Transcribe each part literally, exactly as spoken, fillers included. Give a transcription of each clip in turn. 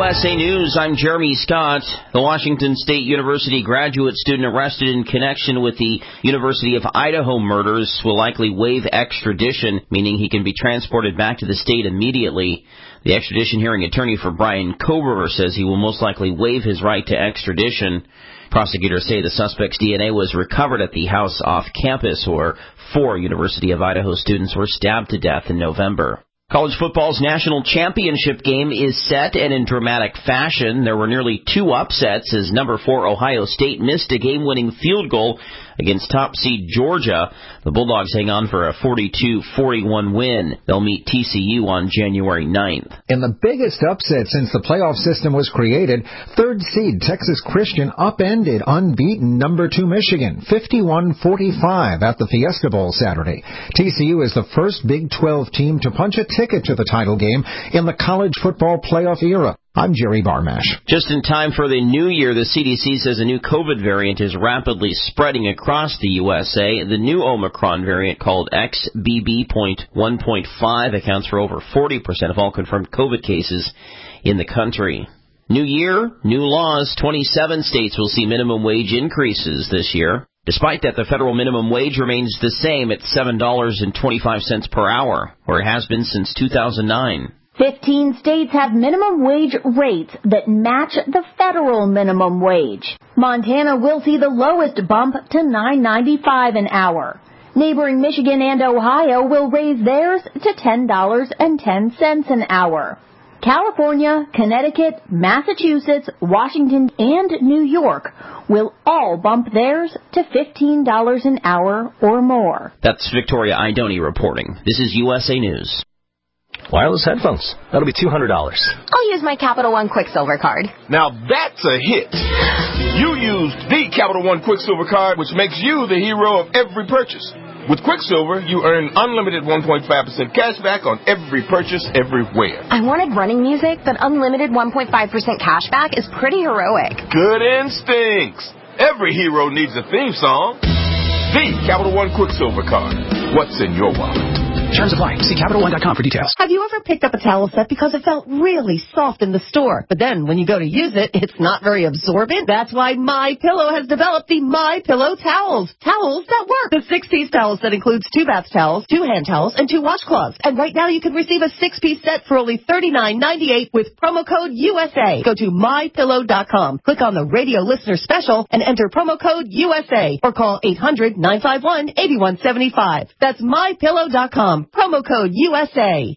S A News, I'm Jeremy Scott. The Washington State University graduate student arrested in connection with the University of Idaho murders will likely waive extradition, meaning he can be transported back to the state immediately. The extradition hearing attorney for Brian Kober says he will most likely waive his right to extradition. Prosecutors say the suspect's D N A was recovered at the house off campus where four University of Idaho students were stabbed to death in November. College football's national championship game is set, and in dramatic fashion. There were nearly two upsets as number four Ohio State missed a game-winning field goal against top seed Georgia. The Bulldogs hang on for a forty-two forty-one win. They'll meet T C U on January ninth. In the biggest upset since the playoff system was created, third seed Texas Christian upended unbeaten number two Michigan, fifty-one forty-five at the Fiesta Bowl Saturday. T C U is the first Big twelve team to punch a ticket to the title game in the college football playoff era. I'm Jerry Barmash. Just in time for the new year, the C D C says a new COVID variant is rapidly spreading across the U S A. The new Omicron variant, called X B B point one point five, accounts for over forty percent of all confirmed COVID cases in the country. New year, new laws. twenty-seven states will see minimum wage increases this year. Despite that, the federal minimum wage remains the same at seven dollars and twenty-five cents per hour, where it has been since two thousand nine. Fifteen states have minimum wage rates that match the federal minimum wage. Montana will see the lowest bump to nine ninety-five an hour. Neighboring Michigan and Ohio will raise theirs to ten dollars and ten cents an hour. California, Connecticut, Massachusetts, Washington, and New York will all bump theirs to fifteen dollars an hour or more. That's Victoria Idoni reporting. This is U S A News. Wireless headphones. That'll be two hundred dollars. I'll use my Capital One Quicksilver card. Now that's a hit. You used the Capital One Quicksilver card, which makes you the hero of every purchase. With Quicksilver, you earn unlimited one point five percent cash back on every purchase everywhere. I wanted running music, but unlimited one point five percent cash back is pretty heroic. Good instincts. Every hero needs a theme song. The Capital One Quicksilver card. What's in your wallet? Terms apply. See Capital One dot com for details. Have you ever picked up a towel set because it felt really soft in the store, but then when you go to use it, it's not very absorbent? That's why MyPillow has developed the MyPillow towels. Towels that work. The six-piece towel set includes two bath towels, two hand towels, and two washcloths. And right now you can receive a six-piece set for only thirty-nine ninety-eight with promo code U S A. Go to My Pillow dot com. Click on the radio listener special and enter promo code U S A or call eight hundred nine five one eight one seven five. That's My Pillow dot com. Promo code U S A.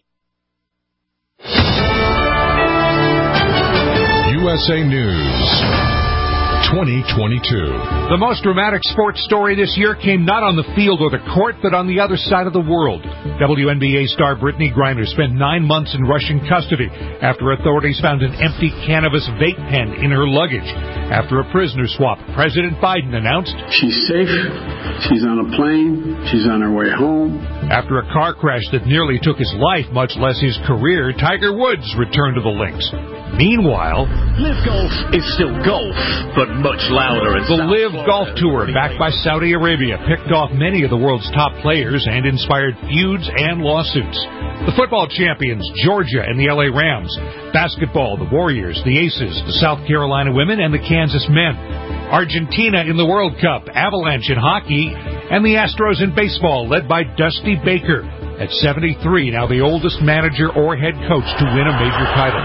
U S A News twenty twenty-two. The most dramatic sports story this year came not on the field or the court, but on the other side of the world. W N B A star Brittany Griner spent nine months in Russian custody after authorities found an empty cannabis vape pen in her luggage. After a prisoner swap, President Biden announced, "She's safe. She's on a plane. She's on her way home." After a car crash that nearly took his life, much less his career, Tiger Woods returned to the links. Meanwhile, Live Golf is still golf, but much louder. And the Live Golf Tour, backed by Saudi Arabia, picked off many of the world's top players and inspired feuds and lawsuits. The football champions, Georgia and the L A Rams. Basketball, the Warriors, the Aces, the South Carolina women, and the Kansas men. Argentina in the World Cup, Avalanche in hockey, and the Astros in baseball, led by Dusty Baker. At seventy-three, now the oldest manager or head coach to win a major title.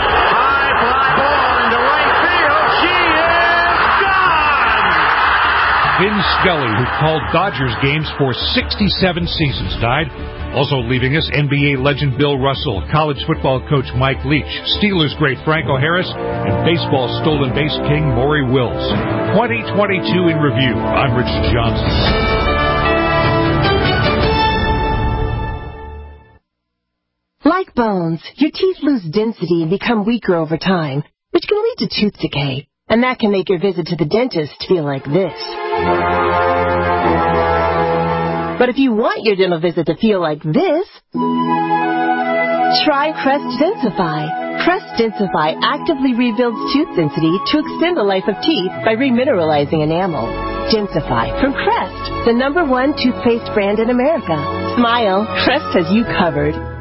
Vin Scully, who called Dodgers games for sixty-seven seasons, died. Also leaving us, N B A legend Bill Russell, college football coach Mike Leach, Steelers great Franco Harris, and baseball stolen base king Maury Wills. twenty twenty-two in review. I'm Richard Johnson. Like bones, your teeth lose density and become weaker over time, which can lead to tooth decay. And that can make your visit to the dentist feel like this. But if you want your dental visit to feel like this, try Crest Densify. Crest Densify actively rebuilds tooth density to extend the life of teeth by remineralizing enamel. Densify from Crest, the number one toothpaste brand in America. Smile, Crest has you covered.